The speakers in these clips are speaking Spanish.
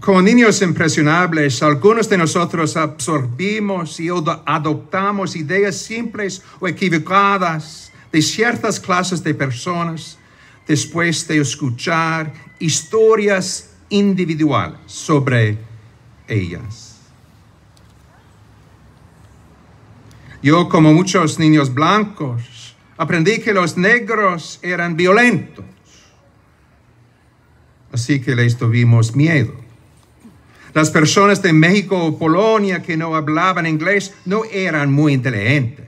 Como niños impresionables, algunos de nosotros absorbimos y adoptamos ideas simples o equivocadas de ciertas clases de personas después de escuchar historias individuales sobre ellas. Yo, como muchos niños blancos, aprendí que los negros eran violentos, así que les tuvimos miedo. Las personas de México o Polonia que no hablaban inglés no eran muy inteligentes.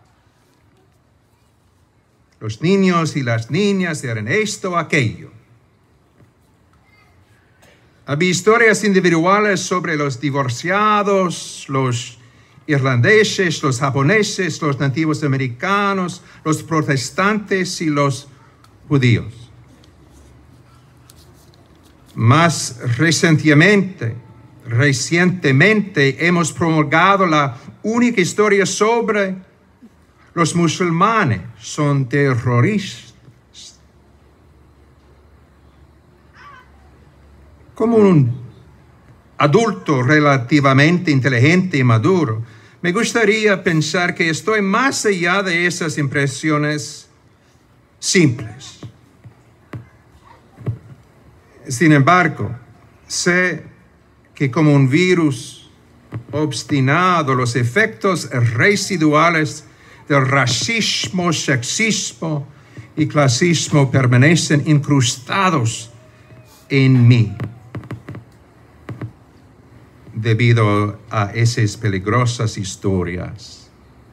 Los niños y las niñas eran esto o aquello. Había historias individuales sobre los divorciados, los irlandeses, los japoneses, los nativos americanos, los protestantes y los judíos. Más recientemente hemos promulgado la única historia sobre los musulmanes son terroristas. Como un adulto relativamente inteligente y maduro, me gustaría pensar que estoy más allá de esas impresiones simples. Sin embargo, sé que como un virus obstinado, los efectos residuales del racismo, sexismo y clasismo permanecen incrustados en mí debido a esas peligrosas historias.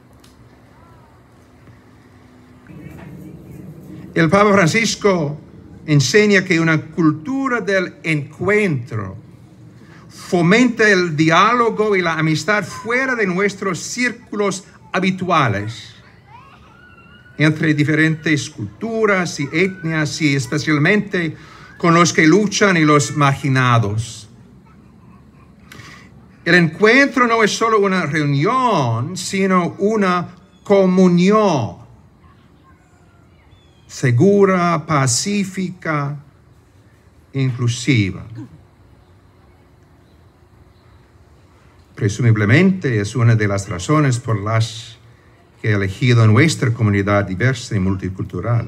El Papa Francisco enseña que una cultura del encuentro fomenta el diálogo y la amistad fuera de nuestros círculos habituales, entre diferentes culturas y etnias y especialmente con los que luchan y los marginados. El encuentro no es solo una reunión, sino una comunión segura, pacífica, inclusiva. Presumiblemente es una de las razones por las que he elegido nuestra comunidad diversa y multicultural.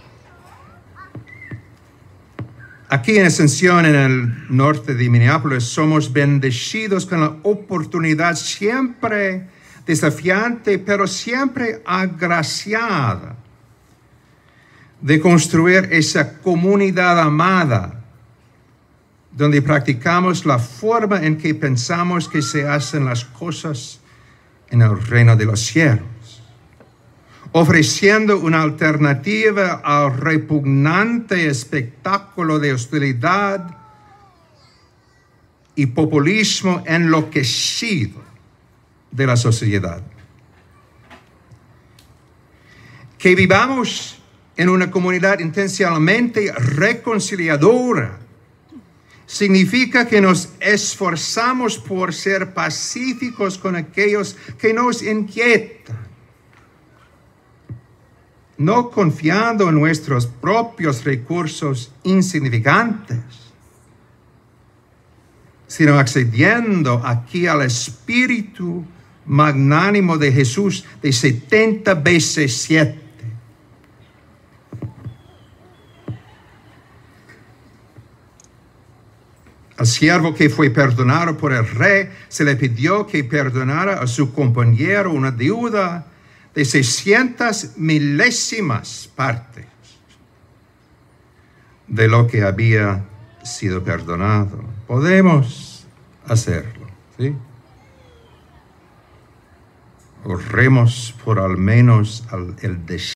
Aquí en Ascensión, en el norte de Minneapolis, somos bendecidos con la oportunidad siempre desafiante, pero siempre agraciada, de construir esa comunidad amada, donde practicamos la forma en que pensamos que se hacen las cosas en el reino de los cielos, ofreciendo una alternativa al repugnante espectáculo de hostilidad y populismo enloquecido de la sociedad. Que vivamos en una comunidad intencionalmente reconciliadora significa que nos esforzamos por ser pacíficos con aquellos que nos inquietan, no confiando en nuestros propios recursos insignificantes, sino accediendo aquí al espíritu magnánimo de Jesús de 70 veces 7. Al siervo que fue perdonado por el rey, se le pidió que perdonara a su compañero una deuda de 600 milésimas partes de lo que había sido perdonado. Podemos hacerlo, ¿sí? Oremos por al menos el deseo